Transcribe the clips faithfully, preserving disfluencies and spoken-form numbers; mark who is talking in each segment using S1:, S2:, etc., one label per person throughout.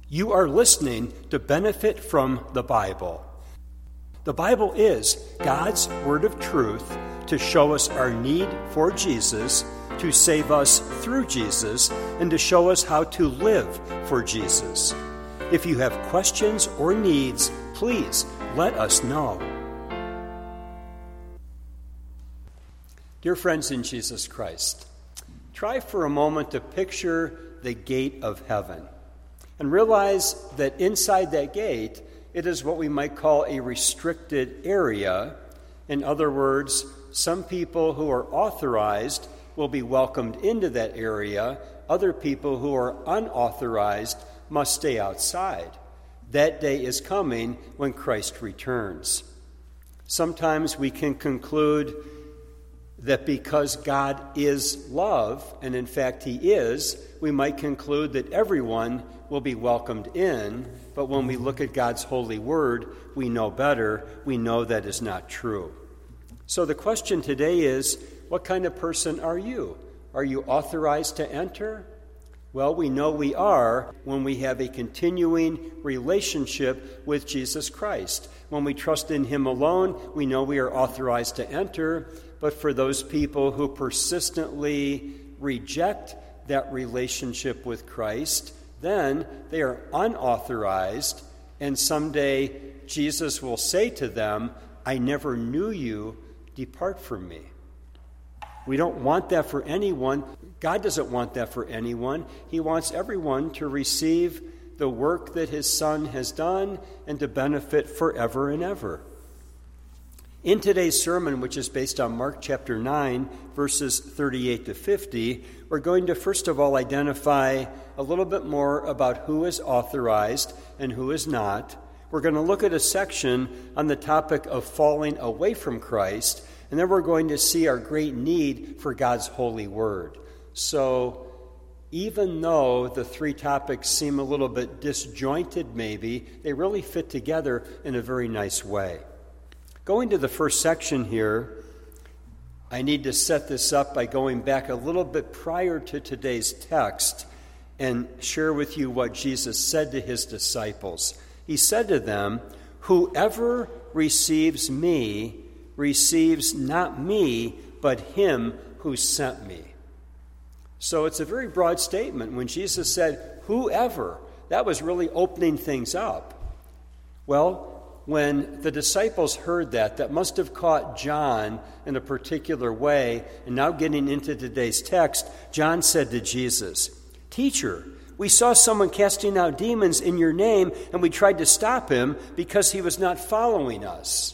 S1: You are listening to Benefit from the Bible. The Bible is God's word of truth to show us our need for Jesus, to save us through Jesus, and to show us how to live for Jesus. If you have questions or needs, please let us know. Dear friends in Jesus Christ, try for a moment to picture the gate of heaven and realize that inside that gate, it is what we might call a restricted area. In other words, some people who are authorized will be welcomed into that area. Other people who are unauthorized must stay outside. That day is coming when Christ returns. Sometimes we can conclude that because God is love, and in fact He is, we might conclude that everyone will be welcomed in, but when we look at God's holy word, we know better. We know that is not true. So the question today is, what kind of person are you? Are you authorized to enter? Well, we know we are when we have a continuing relationship with Jesus Christ. When we trust in Him alone, we know we are authorized to enter. But for those people who persistently reject that relationship with Christ, then they are unauthorized, and someday Jesus will say to them, I never knew you, depart from me. We don't want that for anyone. God doesn't want that for anyone. He wants everyone to receive the work that His Son has done and to benefit forever and ever. In today's sermon, which is based on Mark chapter nine, verses thirty-eight to fifty, we're going to first of all identify a little bit more about who is authorized and who is not. We're going to look at a section on the topic of falling away from Christ, and then we're going to see our great need for God's holy word. So even though the three topics seem a little bit disjointed maybe, they really fit together in a very nice way. Going to the first section here, I need to set this up by going back a little bit prior to today's text and share with you what Jesus said to His disciples. He said to them, whoever receives me receives not me, but Him who sent me. So it's a very broad statement. When Jesus said, whoever, that was really opening things up. Well, when the disciples heard that, that must have caught John in a particular way. And now getting into today's text, John said to Jesus, Teacher, we saw someone casting out demons in your name, and we tried to stop him because he was not following us.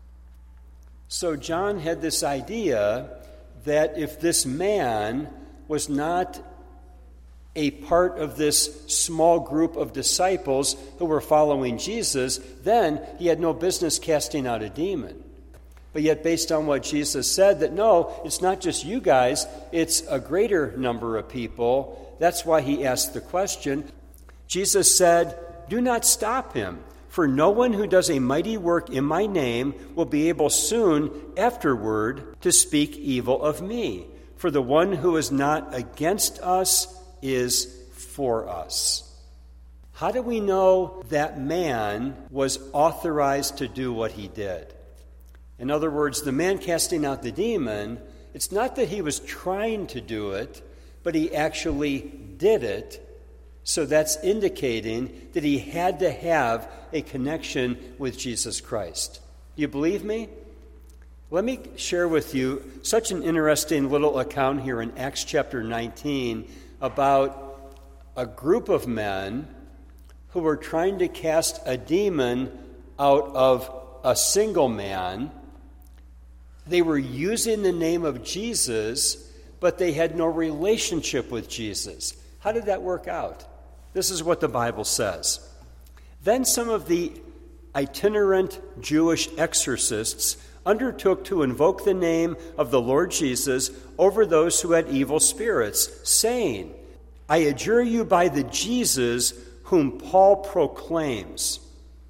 S1: So John had this idea that if this man was not a part of this small group of disciples who were following Jesus, then he had no business casting out a demon. But yet, based on what Jesus said, that no, it's not just you guys, it's a greater number of people. That's why he asked the question. Jesus said, do not stop him, for no one who does a mighty work in my name will be able soon afterward to speak evil of me. For the one who is not against us is for us. How do we know that man was authorized to do what he did? In other words, the man casting out the demon, it's not that he was trying to do it, but he actually did it. So that's indicating that he had to have a connection with Jesus Christ. Do you believe me? Let me share with you such an interesting little account here in Acts chapter nineteen about a group of men who were trying to cast a demon out of a single man. They were using the name of Jesus, but they had no relationship with Jesus. How did that work out? This is what the Bible says. Then some of the itinerant Jewish exorcists undertook to invoke the name of the Lord Jesus over those who had evil spirits, saying, I adjure you by the Jesus whom Paul proclaims.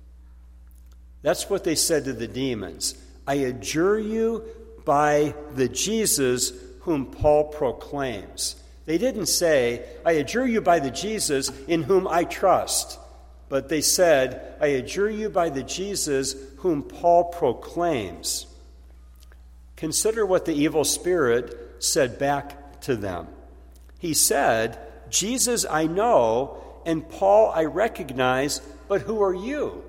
S1: That's what they said to the demons. I adjure you by the Jesus whom Paul proclaims. They didn't say, I adjure you by the Jesus in whom I trust. But they said, I adjure you by the Jesus whom Paul proclaims. Consider what the evil spirit said back to them. He said, Jesus I know, and Paul I recognize, but who are you?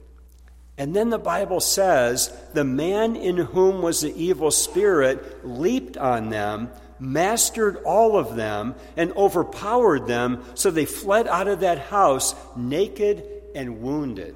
S1: And then the Bible says, the man in whom was the evil spirit leaped on them, mastered all of them, and overpowered them, so they fled out of that house naked and wounded.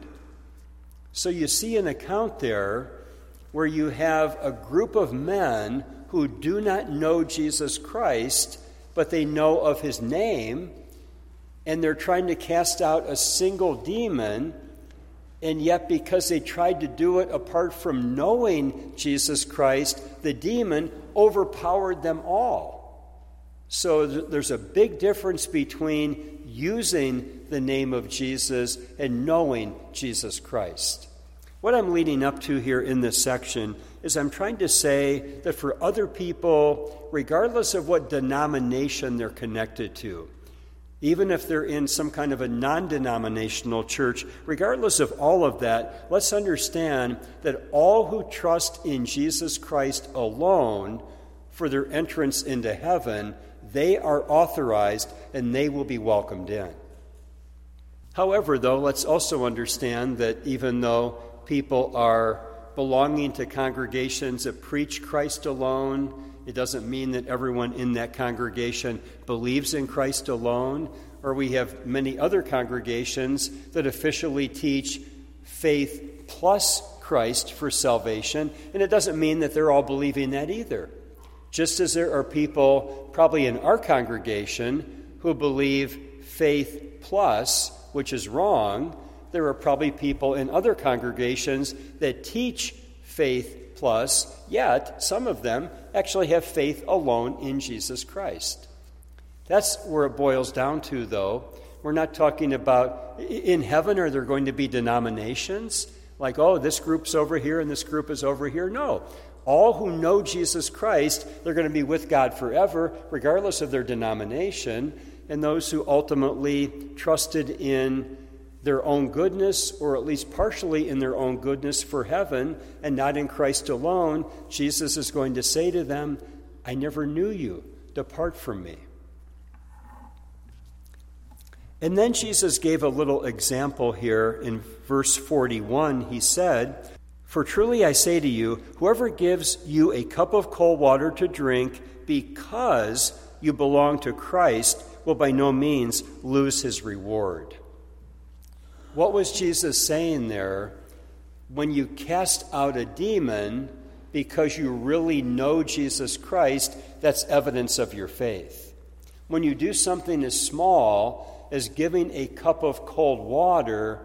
S1: So you see an account there where you have a group of men who do not know Jesus Christ, but they know of his name, and they're trying to cast out a single demon, and yet because they tried to do it apart from knowing Jesus Christ, the demon overpowered them all. So th- there's a big difference between using the name of Jesus and knowing Jesus Christ. What I'm leading up to here in this section is I'm trying to say that for other people, regardless of what denomination they're connected to, even if they're in some kind of a non-denominational church, regardless of all of that, let's understand that all who trust in Jesus Christ alone for their entrance into heaven, they are authorized and they will be welcomed in. However, though, let's also understand that even though people are belonging to congregations that preach Christ alone, it doesn't mean that everyone in that congregation believes in Christ alone, or we have many other congregations that officially teach faith plus Christ for salvation, and it doesn't mean that they're all believing that either. Just as there are people, probably in our congregation, who believe faith plus, which is wrong, there are probably people in other congregations that teach faith plus, yet some of them actually have faith alone in Jesus Christ. That's where it boils down to, though. We're not talking about, in heaven, are there going to be denominations? Like, oh, this group's over here and this group is over here? No. All who know Jesus Christ, they're going to be with God forever, regardless of their denomination. And those who ultimately trusted in their own goodness, or at least partially in their own goodness for heaven, and not in Christ alone, Jesus is going to say to them, I never knew you. Depart from me. And then Jesus gave a little example here in verse forty-one. He said, For truly I say to you, whoever gives you a cup of cold water to drink because you belong to Christ will by no means lose his reward. What was Jesus saying there? When you cast out a demon because you really know Jesus Christ, that's evidence of your faith. When you do something as small as giving a cup of cold water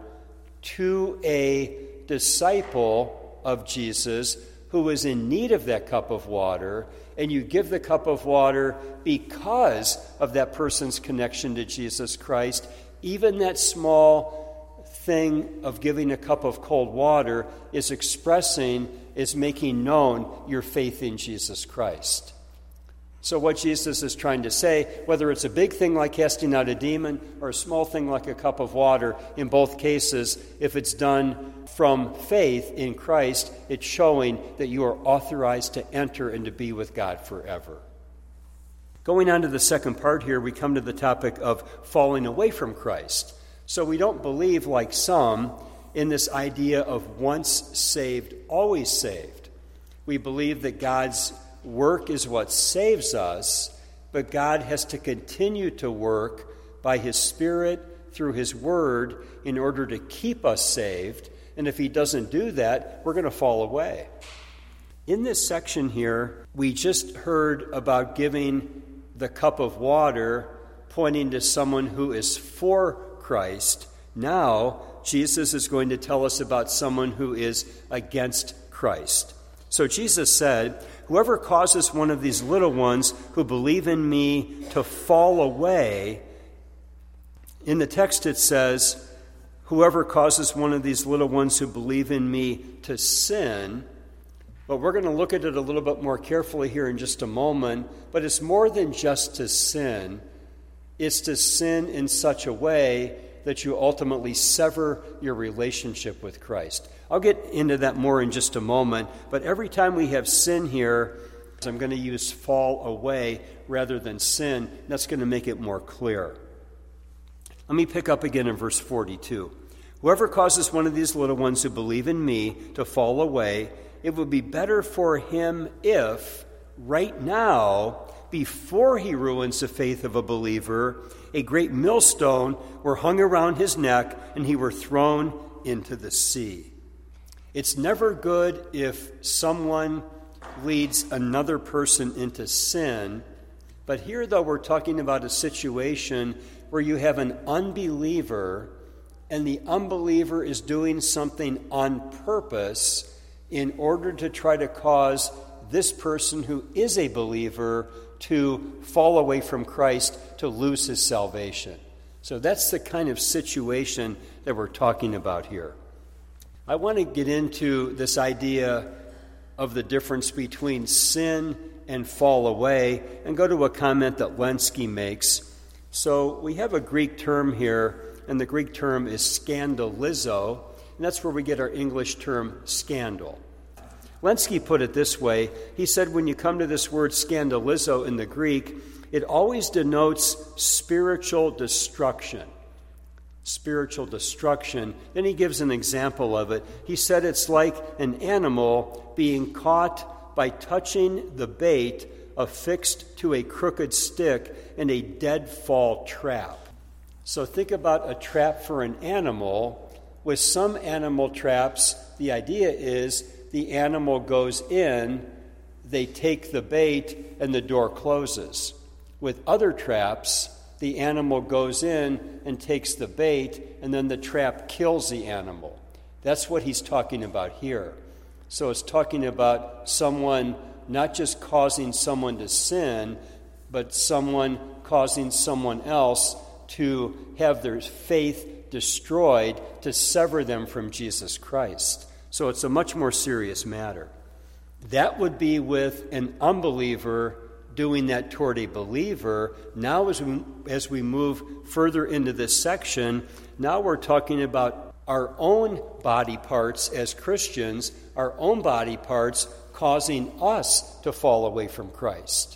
S1: to a disciple of Jesus who is in need of that cup of water, and you give the cup of water because of that person's connection to Jesus Christ, even that small thing of giving a cup of cold water is expressing, is making known your faith in Jesus Christ. So what Jesus is trying to say, whether it's a big thing like casting out a demon or a small thing like a cup of water, in both cases, if it's done from faith in Christ, it's showing that you are authorized to enter and to be with God forever. Going on to the second part here, we come to the topic of falling away from Christ. So we don't believe, like some, in this idea of once saved, always saved. We believe that God's work is what saves us, but God has to continue to work by his Spirit through his Word in order to keep us saved. And if he doesn't do that, we're going to fall away. In this section here, we just heard about giving the cup of water, pointing to someone who is for Christ. Now, Jesus is going to tell us about someone who is against Christ. So Jesus said, whoever causes one of these little ones who believe in me to fall away, in the text it says, whoever causes one of these little ones who believe in me to sin. But we're going to look at it a little bit more carefully here in just a moment. But it's more than just to sin. It's to sin in such a way that you ultimately sever your relationship with Christ. I'll get into that more in just a moment, but every time we have sin here, I'm going to use fall away rather than sin. That's going to make it more clear. Let me pick up again in verse forty-two. Whoever causes one of these little ones who believe in me to fall away, it would be better for him if, right now, before he ruins the faith of a believer, a great millstone were hung around his neck and he were thrown into the sea. It's never good if someone leads another person into sin, but here, though, we're talking about a situation where you have an unbeliever and the unbeliever is doing something on purpose in order to try to cause this person who is a believer to fall away from Christ, to lose his salvation. So that's the kind of situation that we're talking about here. I want to get into this idea of the difference between sin and fall away and go to a comment that Lenski makes. So we have a Greek term here, and the Greek term is scandalizo, and that's where we get our English term scandal. Lenski put it this way. He said when you come to this word scandalizo in the Greek, it always denotes spiritual destruction. Spiritual destruction. Then he gives an example of it. He said it's like an animal being caught by touching the bait affixed to a crooked stick in a deadfall trap. So think about a trap for an animal. With some animal traps, the idea is the animal goes in, they take the bait, and the door closes. With other traps, the animal goes in and takes the bait, and then the trap kills the animal. That's what he's talking about here. So it's talking about someone not just causing someone to sin, but someone causing someone else to have their faith destroyed, to sever them from Jesus Christ. So it's a much more serious matter. That would be with an unbeliever doing that toward a believer. Now as we, as we move further into this section, now we're talking about our own body parts as Christians, our own body parts causing us to fall away from Christ.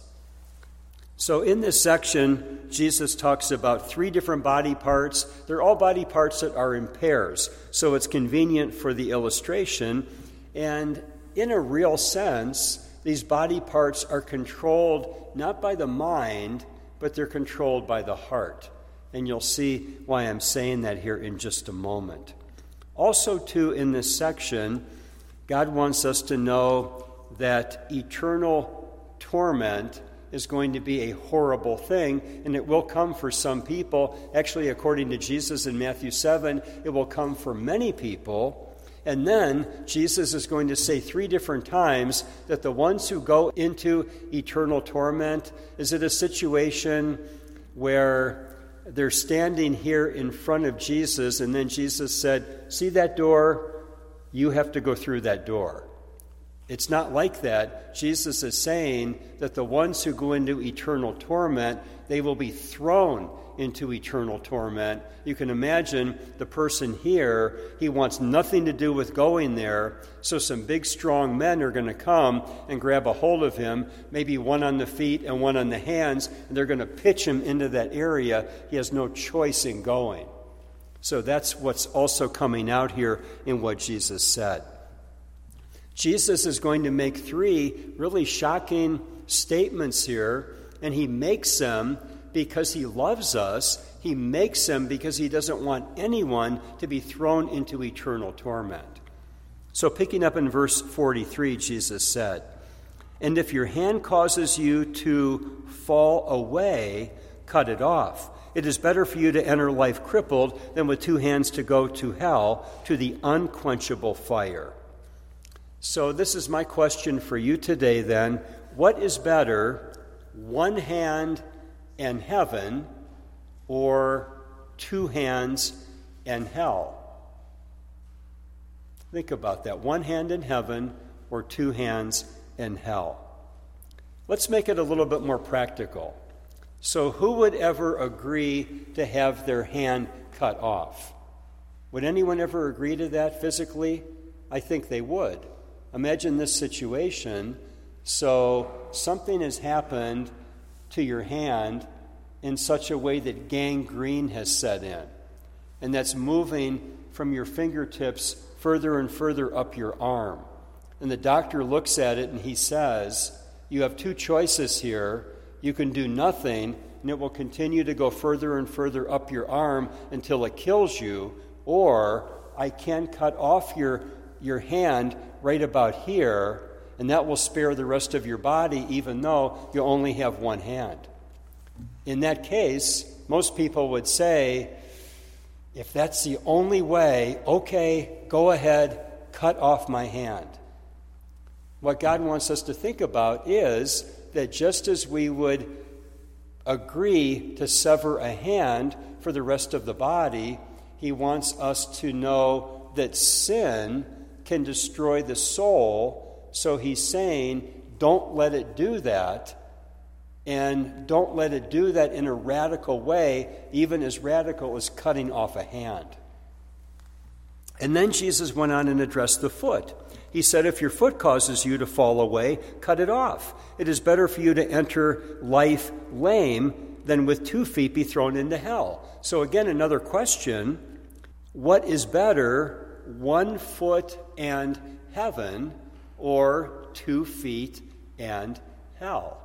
S1: So in this section, Jesus talks about three different body parts. They're all body parts that are in pairs, so it's convenient for the illustration. And in a real sense, these body parts are controlled not by the mind, but they're controlled by the heart. And you'll see why I'm saying that here in just a moment. Also, too, in this section, God wants us to know that eternal torment is going to be a horrible thing, and it will come for some people. Actually, according to Jesus in Matthew seven, it will come for many people. And then Jesus is going to say three different times that the ones who go into eternal torment, is it a situation where they're standing here in front of Jesus, and then Jesus said, "See that door? You have to go through that door." It's not like that. Jesus is saying that the ones who go into eternal torment, they will be thrown into eternal torment. You can imagine the person here, he wants nothing to do with going there, so some big strong men are going to come and grab a hold of him, maybe one on the feet and one on the hands, and they're going to pitch him into that area. He has no choice in going. So that's what's also coming out here in what Jesus said. Jesus is going to make three really shocking statements here, and he makes them because he loves us. He makes them because he doesn't want anyone to be thrown into eternal torment. So picking up in verse forty-three, Jesus said, "And if your hand causes you to fall away, cut it off. It is better for you to enter life crippled than with two hands to go to hell, to the unquenchable fire." So this is my question for you today then. What is better, one hand and heaven, or two hands and hell? Think about that. One hand in heaven or two hands in hell. Let's make it a little bit more practical. So who would ever agree to have their hand cut off? Would anyone ever agree to that physically? I think they would. Imagine this situation. So something has happened to your hand in such a way that gangrene has set in, and that's moving from your fingertips further and further up your arm. And the doctor looks at it and he says, you have two choices here. You can do nothing, and it will continue to go further and further up your arm until it kills you, or I can cut off your, your hand right about here, and that will spare the rest of your body, even though you only have one hand. In that case, most people would say, if that's the only way, okay, go ahead, cut off my hand. What God wants us to think about is that just as we would agree to sever a hand for the rest of the body, He wants us to know that sin can destroy the soul. So He's saying, don't let it do that. And don't let it do that in a radical way, even as radical as cutting off a hand. And then Jesus went on and addressed the foot. He said, if your foot causes you to fall away, cut it off. It is better for you to enter life lame than with two feet be thrown into hell. So again, another question, what is better, one foot and heaven, or two feet and hell?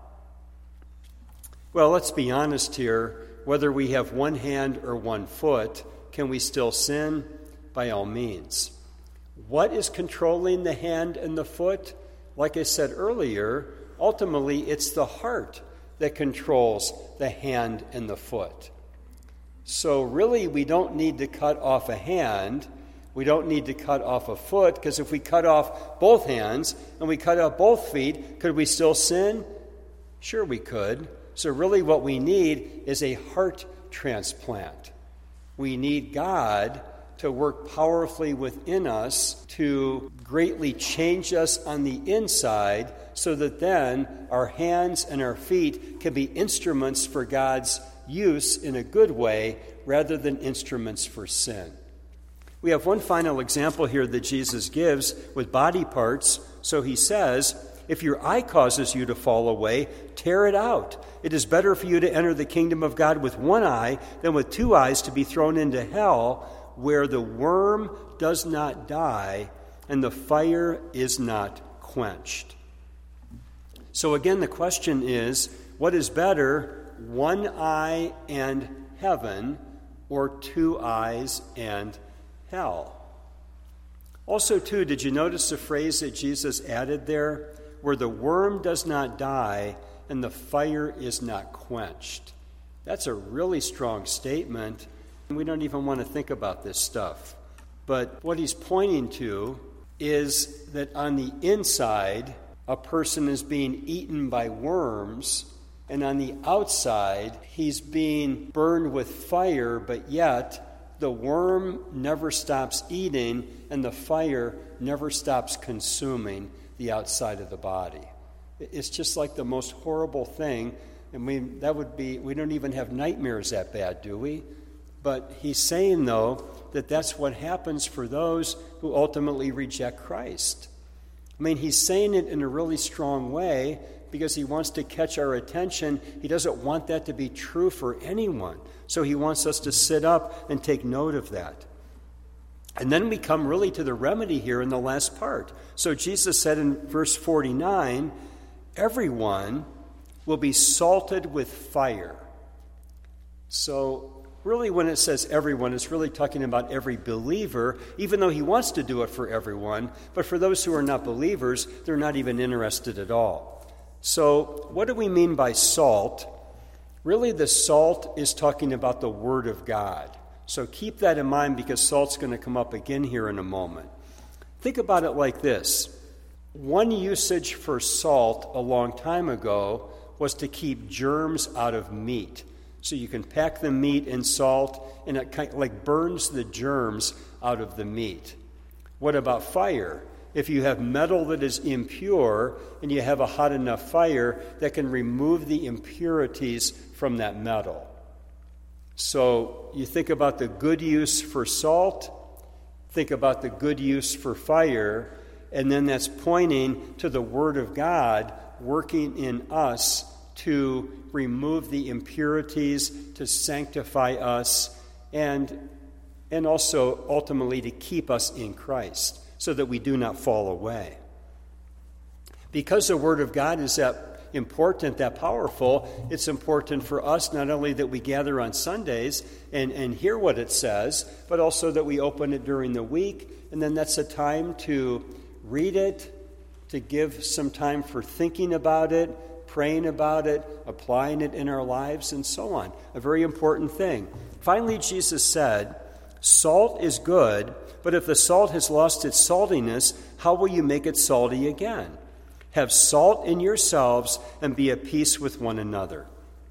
S1: Well, let's be honest here. Whether we have one hand or one foot, can we still sin? By all means. What is controlling the hand and the foot? Like I said earlier, ultimately it's the heart that controls the hand and the foot. So really, we don't need to cut off a hand. We don't need to cut off a foot, because if we cut off both hands and we cut off both feet, could we still sin? Sure we could. So really what we need is a heart transplant. We need God to work powerfully within us to greatly change us on the inside, so that then our hands and our feet can be instruments for God's use in a good way rather than instruments for sin. We have one final example here that Jesus gives with body parts. So He says, if your eye causes you to fall away, tear it out. It is better for you to enter the kingdom of God with one eye than with two eyes to be thrown into hell, where the worm does not die and the fire is not quenched. So again, the question is, what is better, one eye and heaven, or two eyes and hell? Also, too, did you notice the phrase that Jesus added there? Where the worm does not die and the fire is not quenched. That's a really strong statement. We don't even want to think about this stuff. But what he's pointing to is that on the inside, a person is being eaten by worms, and on the outside, he's being burned with fire, but yet the worm never stops eating and the fire never stops consuming the outside of the body. It's just like the most horrible thing. I mean, that would be, we don't even have nightmares that bad, do we? But he's saying, though, that that's what happens for those who ultimately reject Christ. I mean, he's saying it in a really strong way because he wants to catch our attention. He doesn't want that to be true for anyone. So he wants us to sit up and take note of that. And then we come really to the remedy here in the last part. So Jesus said in verse forty-nine, everyone will be salted with fire. So really when it says everyone, it's really talking about every believer, even though he wants to do it for everyone. But for those who are not believers, they're not even interested at all. So what do we mean by salt? Really, the salt is talking about the Word of God. So keep that in mind, because salt's going to come up again here in a moment. Think about it like this. One usage for salt a long time ago was to keep germs out of meat. So you can pack the meat in salt, and it kind of like burns the germs out of the meat. What about fire? if you have metal that is impure and you have a hot enough fire that can remove the impurities from that metal. So you think about the good use for salt, think about the good use for fire, and then that's pointing to the Word of God working in us to remove the impurities, to sanctify us, and, and also ultimately to keep us in Christ, so that we do not fall away. Because the Word of God is that important, that powerful, it's important for us not only that we gather on Sundays and, and hear what it says, but also that we open it during the week, and then that's a time to read it, to give some time for thinking about it, praying about it, applying it in our lives, and so on. A very important thing. Finally, Jesus said, "Salt is good, but if the salt has lost its saltiness, how will you make it salty again? Have salt in yourselves and be at peace with one another."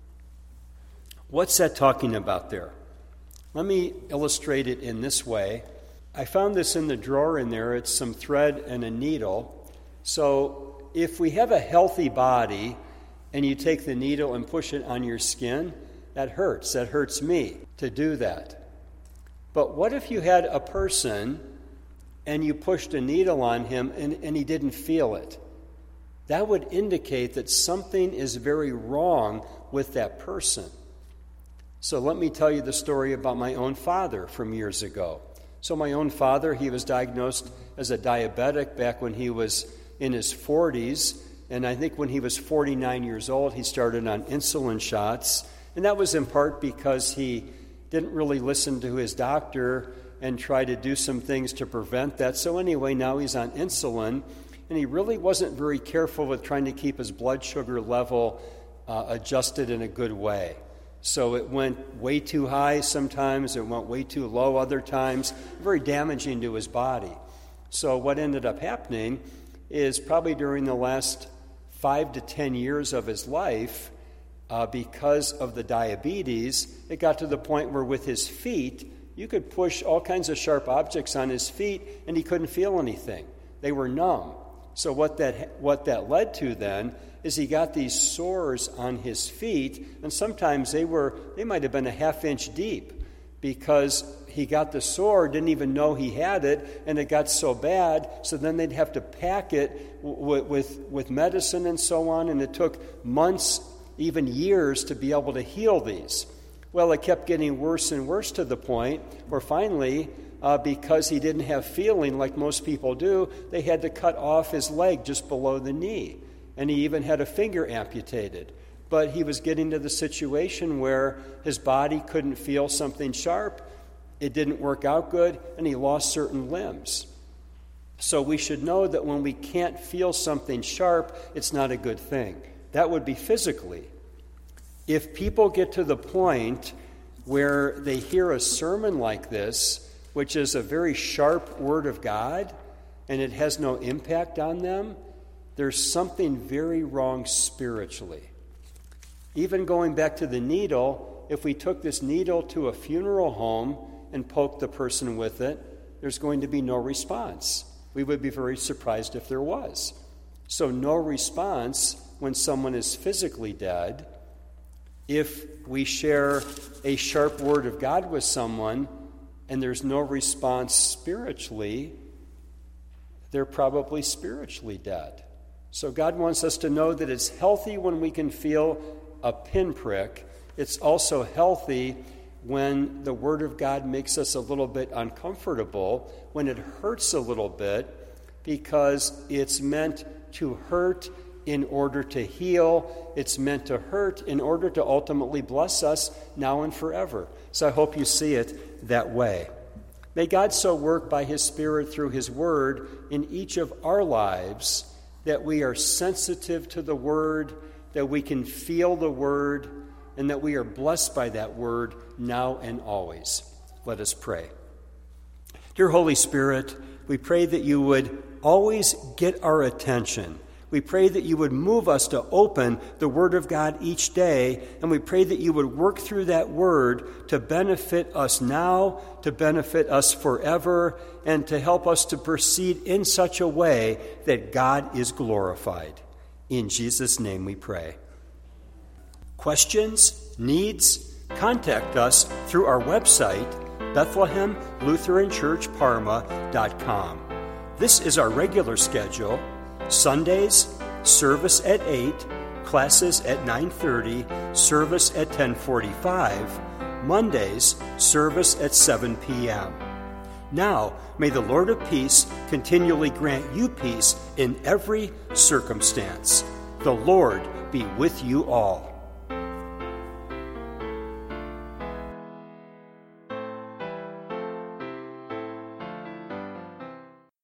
S1: What's that talking about there? Let me illustrate it in this way. I found this in the drawer in there. It's some thread and a needle. So if we have a healthy body and you take the needle and push it on your skin, that hurts. That hurts me to do that. But what if you had a person and you pushed a needle on him and, and he didn't feel it? That would indicate that something is very wrong with that person. So let me tell you the story about my own father from years ago. So my own father, he was diagnosed as a diabetic back when he was in his forties. And I think when he was forty-nine years old, he started on insulin shots. And that was in part because he didn't really listen to his doctor and try to do some things to prevent that. So anyway, now he's on insulin, and he really wasn't very careful with trying to keep his blood sugar level uh, adjusted in a good way. So it went way too high sometimes, it went way too low other times, very damaging to his body. So what ended up happening is probably during the last five to ten years of his life, Uh, because of the diabetes, it got to the point where with his feet, you could push all kinds of sharp objects on his feet and he couldn't feel anything. They were numb. So what that what that led to then is he got these sores on his feet, and sometimes they were they might have been a half inch deep because he got the sore, didn't even know he had it, and it got so bad, so then they'd have to pack it w- with, with medicine and so on, and it took months, even years, to be able to heal these. Well, it kept getting worse and worse to the point where finally, uh, because he didn't have feeling like most people do, they had to cut off his leg just below the knee. And he even had a finger amputated. But he was getting to the situation where his body couldn't feel something sharp, it didn't work out good, and he lost certain limbs. So we should know that when we can't feel something sharp, it's not a good thing. That would be physically. If people get to the point where they hear a sermon like this, which is a very sharp word of God, and it has no impact on them, there's something very wrong spiritually. Even going back to the needle, if we took this needle to a funeral home and poked the person with it, there's going to be no response. We would be very surprised if there was. So no response when someone is physically dead. If we share a sharp word of God with someone and there's no response spiritually, they're probably spiritually dead. So God wants us to know that it's healthy when we can feel a pinprick. It's also healthy when the Word of God makes us a little bit uncomfortable, when it hurts a little bit, because it's meant to hurt in order to heal. It's meant to hurt in order to ultimately bless us now and forever. So I hope you see it that way. May God so work by His Spirit through His Word in each of our lives that we are sensitive to the Word, that we can feel the Word, and that we are blessed by that Word now and always. Let us pray. Dear Holy Spirit, we pray that you would always get our attention We pray that you would move us to open the Word of God each day, and we pray that you would work through that Word to benefit us now, to benefit us forever, and to help us to proceed in such a way that God is glorified. In Jesus' name we pray. Questions, needs, contact us through our website, Bethlehem Lutheran Church Parma dot com. This is our regular schedule. Sundays, service at eight, classes at nine thirty, service at ten forty-five. Mondays, service at seven p.m. Now, may the Lord of peace continually grant you peace in every circumstance. The Lord be with you all.